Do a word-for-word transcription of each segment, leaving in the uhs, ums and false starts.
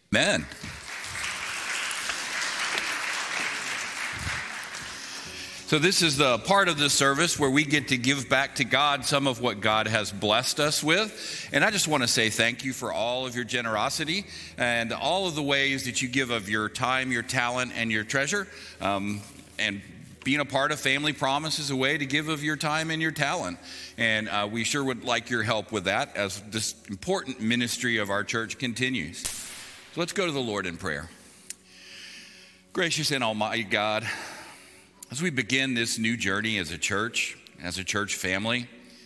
Amen. So this is the part of the service where we get to give back to God some of what God has blessed us with. And I just want to say thank you for all of your generosity and all of the ways that you give of your time, your talent, and your treasure. Um, and being a part of Family Promise is a way to give of your time and your talent. And uh, we sure would like your help with that as this important ministry of our church continues. So let's go to the Lord in prayer. Gracious and almighty God, as we begin this new journey as a church, as a church family,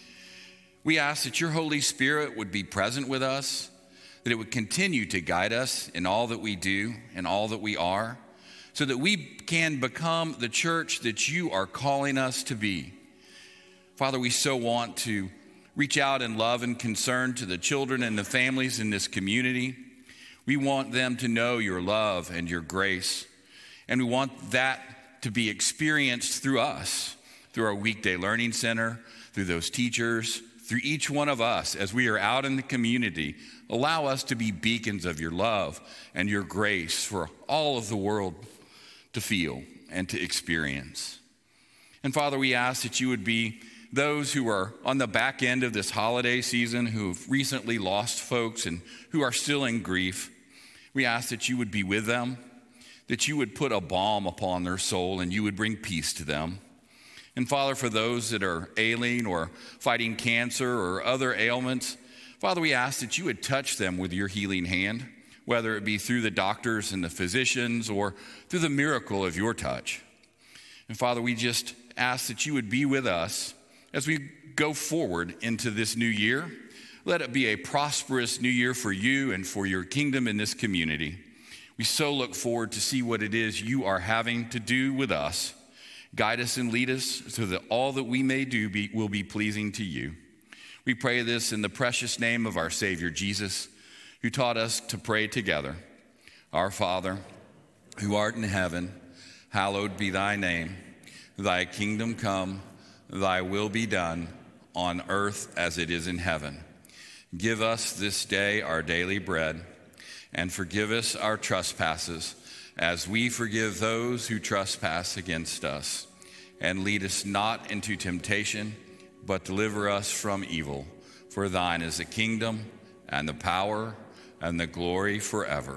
we ask that your Holy Spirit would be present with us, that it would continue to guide us in all that we do and all that we are, so that we can become the church that you are calling us to be. Father, we so want to reach out in love and concern to the children and the families in this community. We want them to know your love and your grace, and we want that to be experienced through us, through our weekday learning center, through those teachers, through each one of us as we are out in the community. Allow us to be beacons of your love and your grace for all of the world to feel and to experience. And Father, we ask that you would be those who are on the back end of this holiday season, who've recently lost folks and who are still in grief. We ask that you would be with them, that you would put a balm upon their soul and you would bring peace to them. And Father, for those that are ailing or fighting cancer or other ailments, Father, we ask that you would touch them with your healing hand, whether it be through the doctors and the physicians or through the miracle of your touch. And Father, we just ask that you would be with us as we go forward into this new year. Let it be a prosperous new year for you and for your kingdom in this community. We so look forward to see what it is you are having to do with us. Guide us and lead us so that all that we may do be, will be pleasing to you. We pray this in the precious name of our Savior Jesus, who taught us to pray together. Our Father, who art in heaven, hallowed be thy name. Thy kingdom come, thy will be done on earth as it is in heaven. Give us this day our daily bread, and forgive us our trespasses, as we forgive those who trespass against us. And lead us not into temptation, but deliver us from evil. For thine is the kingdom, and the power, and the glory forever.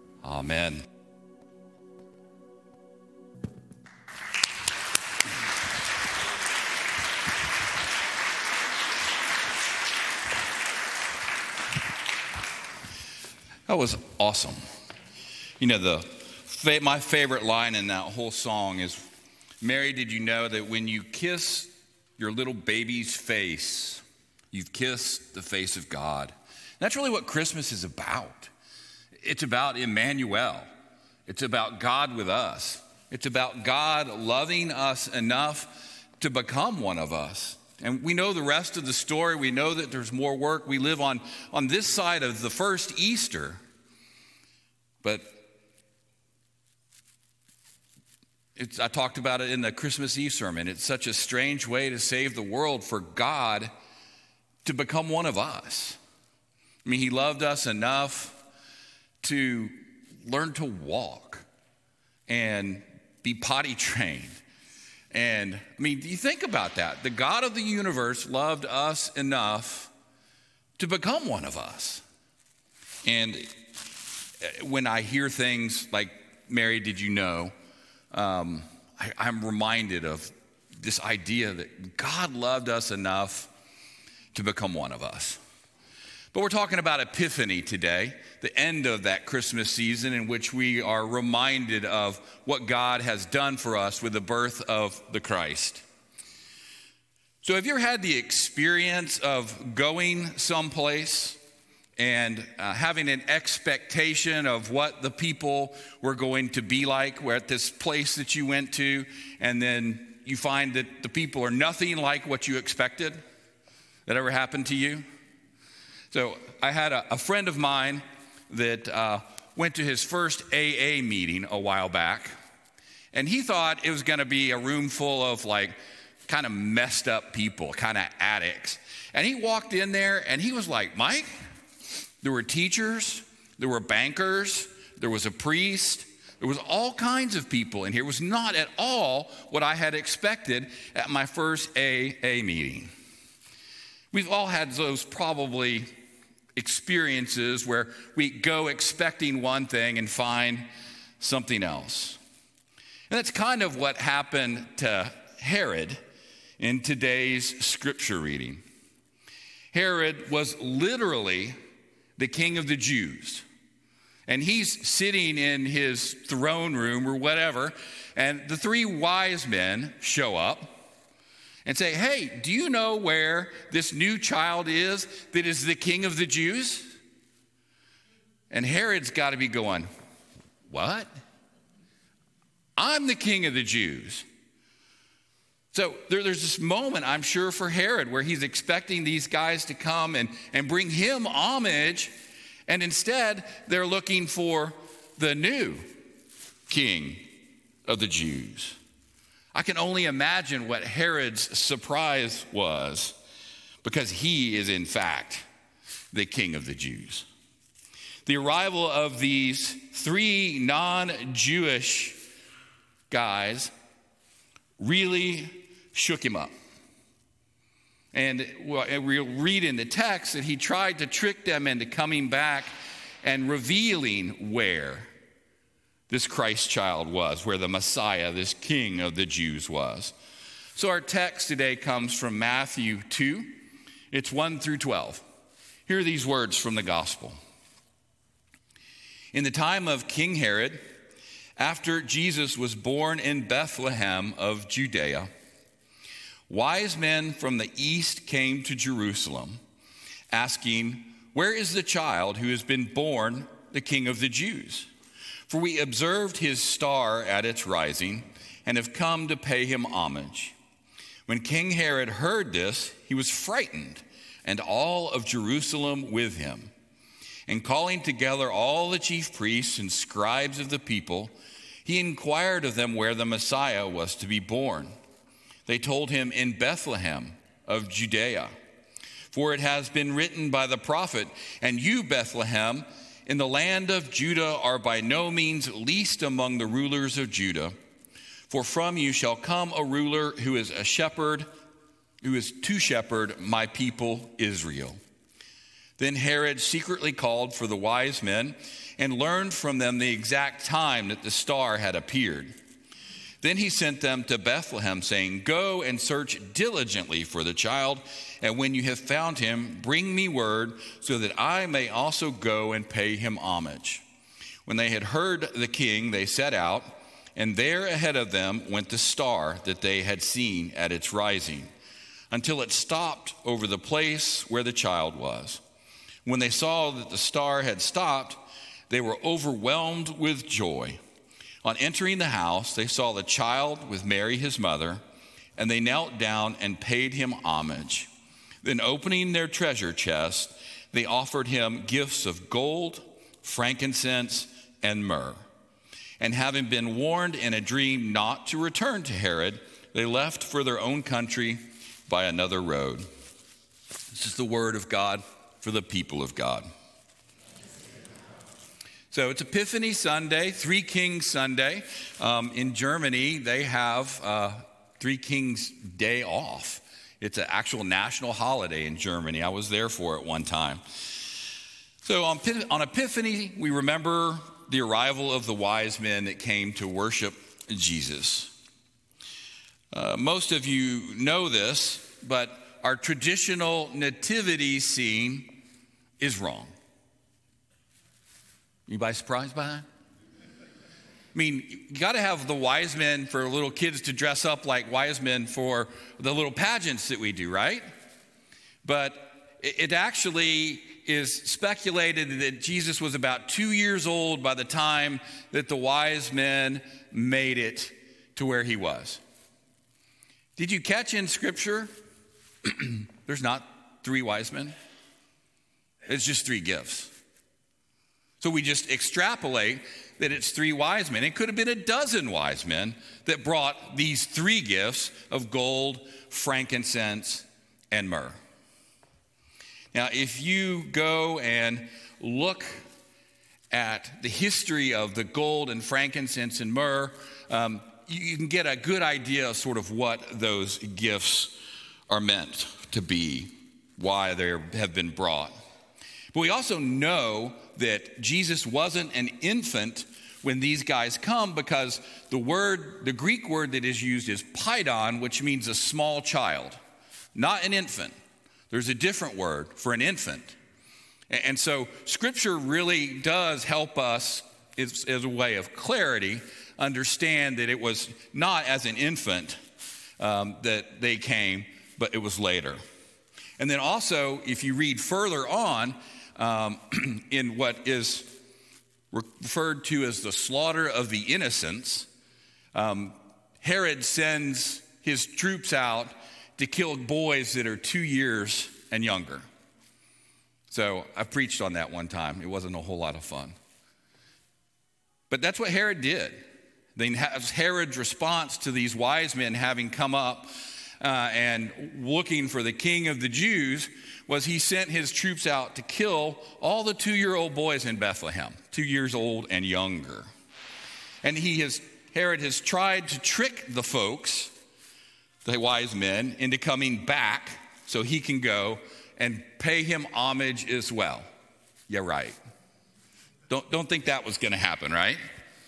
Amen. That was awesome. You know, the my favorite line in that whole song is, Mary, did you know that when you kiss your little baby's face, you've kissed the face of God? And that's really what Christmas is about. It's about Emmanuel. It's about God with us. It's about God loving us enough to become one of us. And we know the rest of the story. We know that there's more work. We live on, on this side of the first Easter. But it's, I talked about it in the Christmas Eve sermon. It's such a strange way to save the world for God to become one of us. I mean, he loved us enough to learn to walk and be potty trained. And I mean, you think about that. The God of the universe loved us enough to become one of us. And when I hear things like, Mary, did you know? Um, I, I'm reminded of this idea that God loved us enough to become one of us. But we're talking about Epiphany today, the end of that Christmas season in which we are reminded of what God has done for us with the birth of the Christ. So have you ever had the experience of going someplace and uh, having an expectation of what the people were going to be like? We're at this place that you went to, and then you find that the people are nothing like what you expected? That ever happened to you? So I had a, a friend of mine that uh, went to his first A A meeting a while back, and he thought it was going to be a room full of like kind of messed up people, kind of addicts. And he walked in there and he was like, Mike, there were teachers, There were bankers. There was a priest. There was all kinds of people in here. It was not at all what I had expected at my first A A meeting. We've all had those probably experiences where we go expecting one thing and find something else. And that's kind of what happened to Herod in today's scripture reading. Herod was literally the king of the Jews. And he's sitting in his throne room or whatever, and the three wise men show up and say, hey, do you know where this new child is that is the king of the Jews? And Herod's got to be going, what? I'm the king of the Jews. So there, there's this moment, I'm sure, for Herod where he's expecting these guys to come and, and bring him homage. And instead, they're looking for the new king of the Jews. I can only imagine what Herod's surprise was, because he is, in fact, the king of the Jews. The arrival of these three non-Jewish guys really shook him up. And we'll read in the text that he tried to trick them into coming back and revealing where this Christ child was, where the Messiah, this King of the Jews, was. So our text today comes from Matthew two. It's one through twelve. Hear these words from the gospel. In the time of King Herod, after Jesus was born in Bethlehem of Judea, wise men from the east came to Jerusalem, asking, where is the child who has been born the King of the Jews? For we observed his star at its rising and have come to pay him homage. When King Herod heard this, he was frightened, and all of Jerusalem with him. And calling together all the chief priests and scribes of the people, he inquired of them where the Messiah was to be born. They told him, in Bethlehem of Judea. For it has been written by the prophet, and you, Bethlehem, in the land of Judah, are by no means least among the rulers of Judah. For from you shall come a ruler who is a shepherd, who is to shepherd my people Israel. Then Herod secretly called for the wise men and learned from them the exact time that the star had appeared. Then he sent them to Bethlehem, saying, go and search diligently for the child, and when you have found him, bring me word, so that I may also go and pay him homage. When they had heard the king, they set out, and there ahead of them went the star that they had seen at its rising, until it stopped over the place where the child was. When they saw that the star had stopped, they were overwhelmed with joy. On entering the house, they saw the child with Mary, his mother, and they knelt down and paid him homage. Then opening their treasure chest, they offered him gifts of gold, frankincense, and myrrh. And having been warned in a dream not to return to Herod, they left for their own country by another road. This is the word of God for the people of God. So it's Epiphany Sunday, Three Kings Sunday. Um, in Germany, they have uh, Three Kings Day off. It's an actual national holiday in Germany. I was there for it one time. So on, on Epiphany, we remember the arrival of the wise men that came to worship Jesus. Uh, most of you know this, but our traditional nativity scene is wrong. Anybody surprised by that? I mean, you got to have the wise men for little kids to dress up like wise men for the little pageants that we do, right? But it actually is speculated that Jesus was about two years old by the time that the wise men made it to where he was. Did you catch in Scripture? There's not three wise men. It's just three gifts. So we just extrapolate that it's three wise men. It could have been a dozen wise men that brought these three gifts of gold, frankincense, and myrrh. Now, if you go and look at the history of the gold and frankincense and myrrh, um, you, you can get a good idea of sort of what those gifts are meant to be, why they have been brought. But we also know that Jesus wasn't an infant when these guys come, because the word, the Greek word that is used is paidon, which means a small child, not an infant. There's a different word for an infant. And so Scripture really does help us, as, as a way of clarity, understand that it was not as an infant um, that they came, but it was later. And then also, if you read further on, um, in what is referred to as the slaughter of the innocents, um, Herod sends his troops out to kill boys that are two years and younger. So I preached on that one time. It wasn't a whole lot of fun. But that's what Herod did. Then Herod's response to these wise men having come up uh, and looking for the king of the Jews was he sent his troops out to kill all the two-year-old boys in Bethlehem, two years old and younger. And he has, Herod has tried to trick the folks, the wise men, into coming back so he can go and pay him homage as well. Yeah, right. Don't, don't think that was going to happen, right?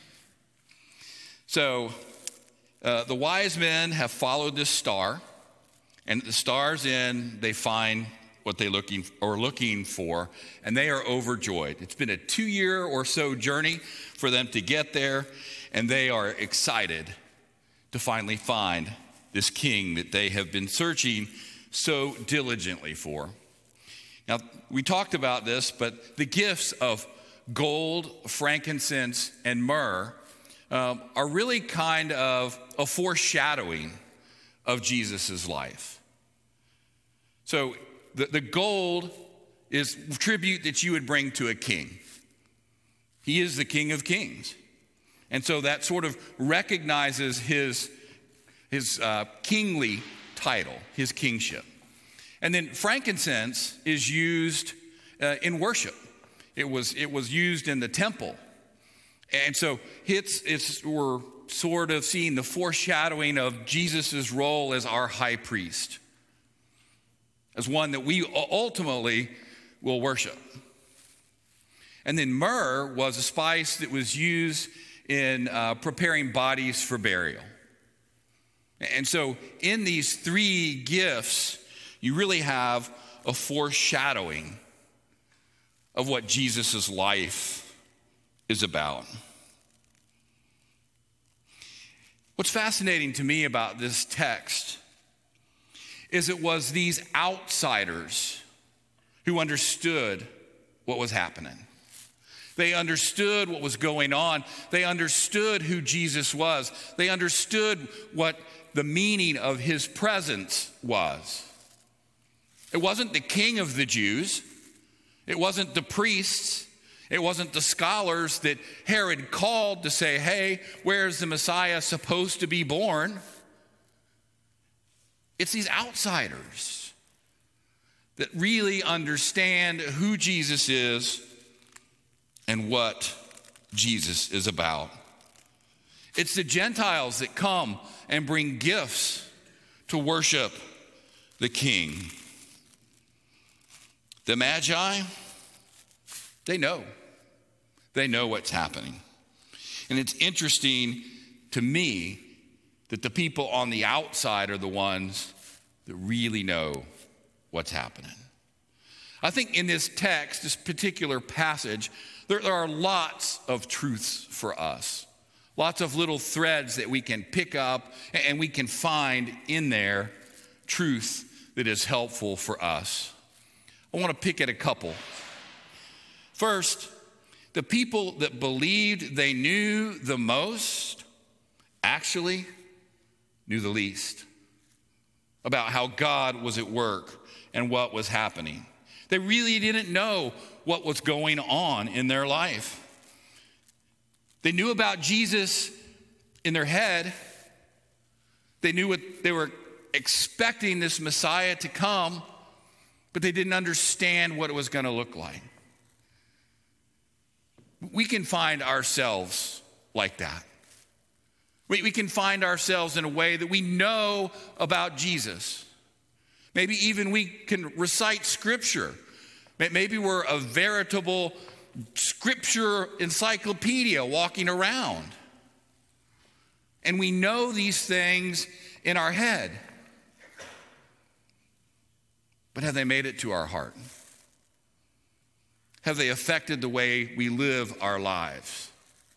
So uh, the wise men have followed this star, and the star's in, they find what they looking or looking for, and they are overjoyed. It's been a two-year or so journey for them to get there, and they are excited to finally find this king that they have been searching so diligently for. Now, we talked about this, but the gifts of gold, frankincense, and myrrh um, are really kind of a foreshadowing of Jesus' life. So the, the gold is tribute that you would bring to a king. He is the King of Kings. And so that sort of recognizes his, his uh, kingly title, his kingship. And then frankincense is used uh, in worship. It was, it was used in the temple. And so it's, it's, we're sort of seeing the foreshadowing of Jesus' role as our high priest, as one that we ultimately will worship. And then myrrh was a spice that was used in uh, preparing bodies for burial. And so in these three gifts, you really have a foreshadowing of what Jesus' life is about. What's fascinating to me about this text is it was these outsiders who understood what was happening. They understood what was going on. They understood who Jesus was. They understood what the meaning of his presence was. It wasn't the king of the Jews. It wasn't the priests. It wasn't the scholars that Herod called to say, hey, where's the Messiah supposed to be born? It's these outsiders that really understand who Jesus is and what Jesus is about. It's the Gentiles that come and bring gifts to worship the King. The Magi, they know. They know what's happening. And it's interesting to me that the people on the outside are the ones that really know what's happening. I think in this text, this particular passage, there, there are lots of truths for us. Lots of little threads that we can pick up and we can find in there truth that is helpful for us. I want to pick at a couple. First, the people that believed they knew the most actually knew the least about how God was at work and what was happening. They really didn't know what was going on in their life. They knew about Jesus in their head. They knew what they were expecting this Messiah to come, but they didn't understand what it was going to look like. We can find ourselves like that. We, we can find ourselves in a way that we know about Jesus. Maybe even we can recite scripture. Maybe we're a veritable scripture encyclopedia walking around. And we know these things in our head. But have they made it to our heart? Have they affected the way we live our lives?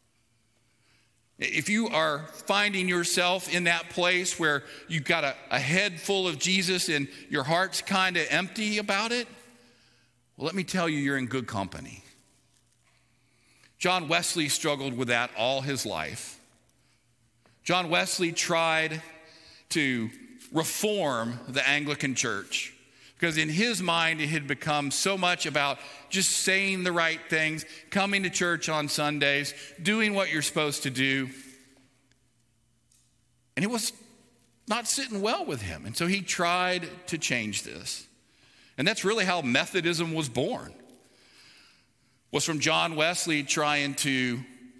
If you are finding yourself in that place where you've got a, a head full of Jesus and your heart's kind of empty about it, well, let me tell you, you're in good company. John Wesley struggled with that all his life. John Wesley tried to reform the Anglican Church because in his mind it had become so much about just saying the right things, coming to church on Sundays, doing what you're supposed to do. And it was not sitting well with him. And so he tried to change this. And that's really how Methodism was born. Was from John Wesley trying to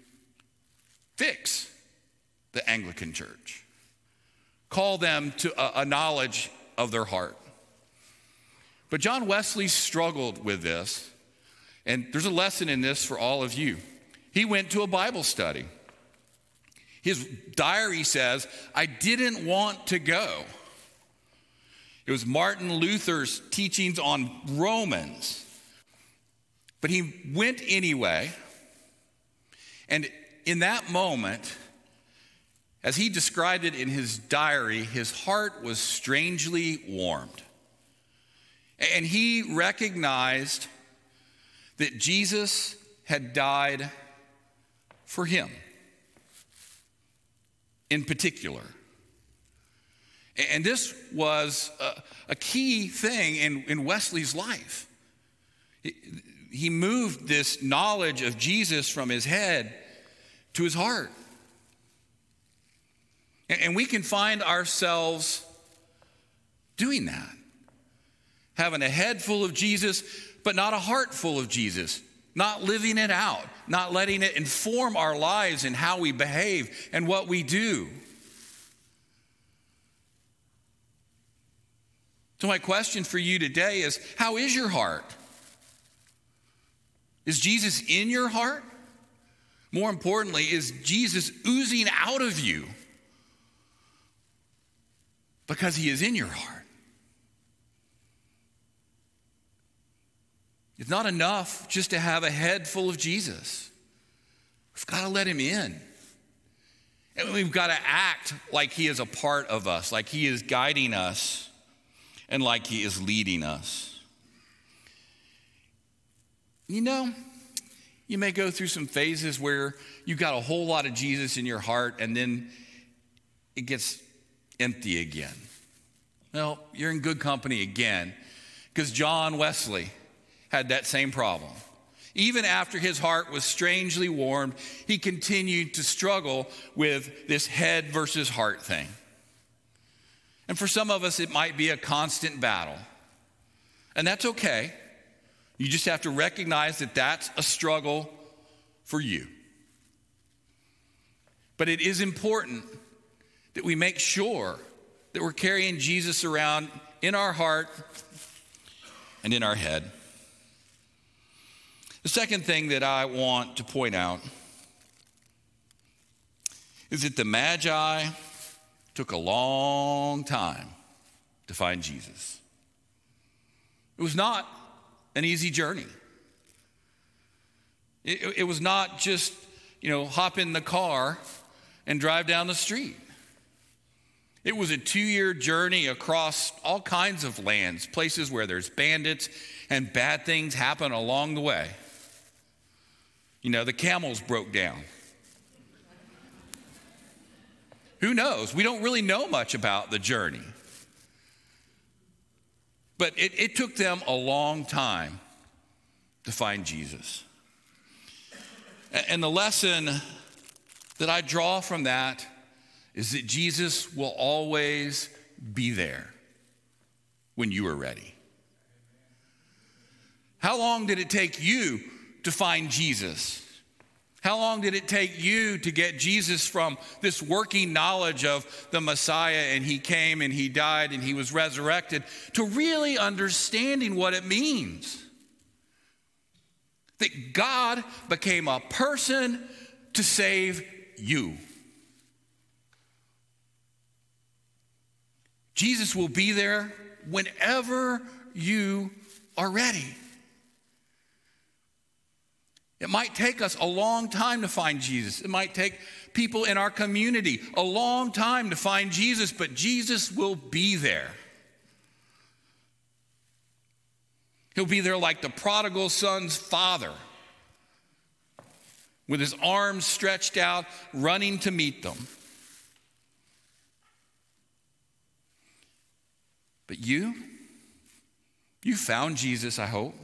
fix the Anglican Church. Call them to a, a knowledge of their heart. But John Wesley struggled with this. And there's a lesson in this for all of you. He went to a Bible study. His diary says, I didn't want to go. It was Martin Luther's teachings on Romans. But he went anyway. And in that moment, as he described it in his diary, his heart was strangely warmed. And he recognized that Jesus had died for him in particular. And this was a, a key thing in, in Wesley's life. He moved this knowledge of Jesus from his head to his heart. And we can find ourselves doing that. Having a head full of Jesus, but not a heart full of Jesus. Not living it out. Not letting it inform our lives and how we behave and what we do. So my question for you today is, how is your heart? Is Jesus in your heart? More importantly, is Jesus oozing out of you? Because he is in your heart. It's not enough just to have a head full of Jesus. We've got to let him in. And we've got to act like he is a part of us, like he is guiding us, and like he is leading us. You know, you may go through some phases where you've got a whole lot of Jesus in your heart, and then it gets empty again. Well, you're in good company again, because John Wesley had that same problem. Even after his heart was strangely warmed, he continued to struggle with this head versus heart thing. And for some of us, it might be a constant battle. And that's okay. You just have to recognize that that's a struggle for you. But it is important that we make sure that we're carrying Jesus around in our heart and in our head. The second thing that I want to point out is that the Magi took a long time to find Jesus. It was not an easy journey. It, it was not just, you know, hop in the car and drive down the street. It was a two-year journey across all kinds of lands, places where there's bandits and bad things happen along the way. You know, the camels broke down. Who knows? We don't really know much about the journey. But it, it took them a long time to find Jesus. And the lesson that I draw from that is that Jesus will always be there when you are ready. How long did it take you to find Jesus? How long did it take you to get Jesus from this working knowledge of the Messiah and he came and he died and he was resurrected to really understanding what it means? That God became a person to save you. Jesus will be there whenever you are ready. It might take us a long time to find Jesus. It might take people in our community a long time to find Jesus, but Jesus will be there. He'll be there like the prodigal son's father, with his arms stretched out, running to meet them. But you, you found Jesus, I hope.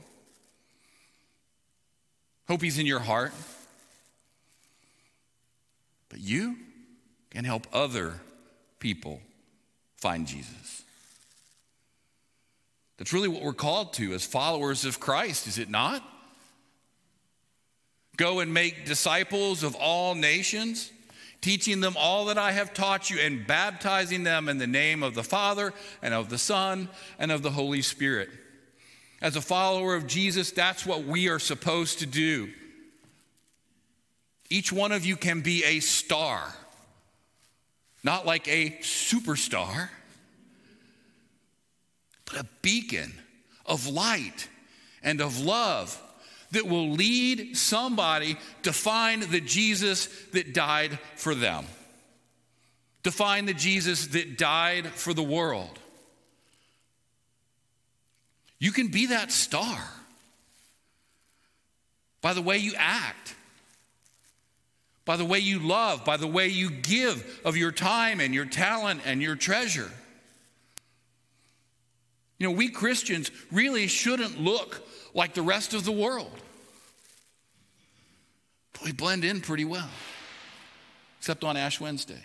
Hope he's in your heart. But you can help other people find Jesus. That's really what we're called to as followers of Christ, is it not? Go and make disciples of all nations, teaching them all that I have taught you and baptizing them in the name of the Father and of the Son and of the Holy Spirit. As a follower of Jesus, that's what we are supposed to do. Each one of you can be a star, not like a superstar, but a beacon of light and of love that will lead somebody to find the Jesus that died for them, to find the Jesus that died for the world. You can be that star by the way you act, by the way you love, by the way you give of your time and your talent and your treasure. You know, we Christians really shouldn't look like the rest of the world. But we blend in pretty well, except on Ash Wednesday.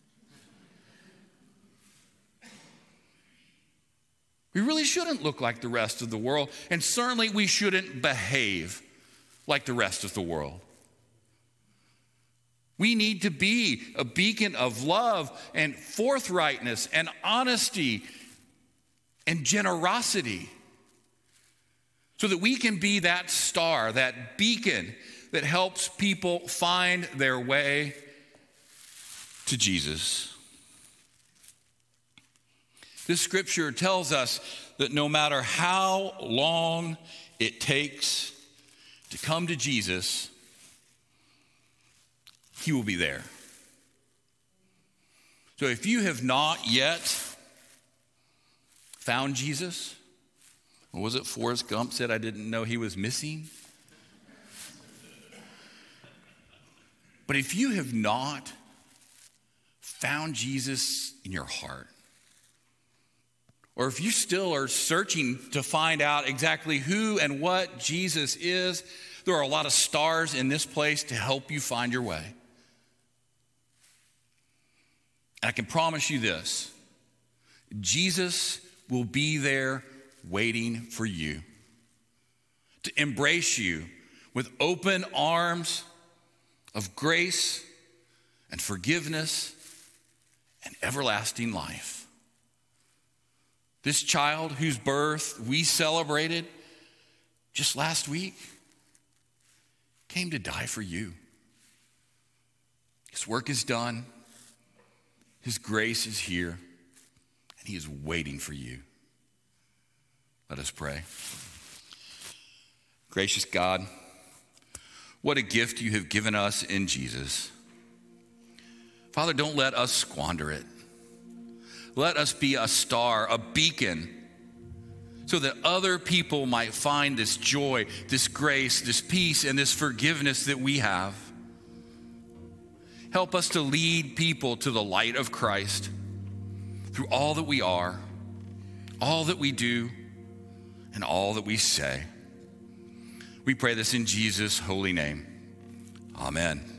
We really shouldn't look like the rest of the world, and certainly we shouldn't behave like the rest of the world. We need to be a beacon of love and forthrightness and honesty and generosity, so that we can be that star, that beacon that helps people find their way to Jesus. This scripture tells us that no matter how long it takes to come to Jesus, he will be there. So if you have not yet found Jesus, or was it Forrest Gump said, I didn't know he was missing? But if you have not found Jesus in your heart, or if you still are searching to find out exactly who and what Jesus is, there are a lot of stars in this place to help you find your way. And I can promise you this: Jesus will be there waiting for you to embrace you with open arms of grace and forgiveness and everlasting life. This child whose birth we celebrated just last week came to die for you. His work is done. His grace is here, and he is waiting for you. Let us pray. Gracious God, what a gift you have given us in Jesus. Father, don't let us squander it. Let us be a star, a beacon, so that other people might find this joy, this grace, this peace, and this forgiveness that we have. Help us to lead people to the light of Christ through all that we are, all that we do, and all that we say. We pray this in Jesus' holy name. Amen.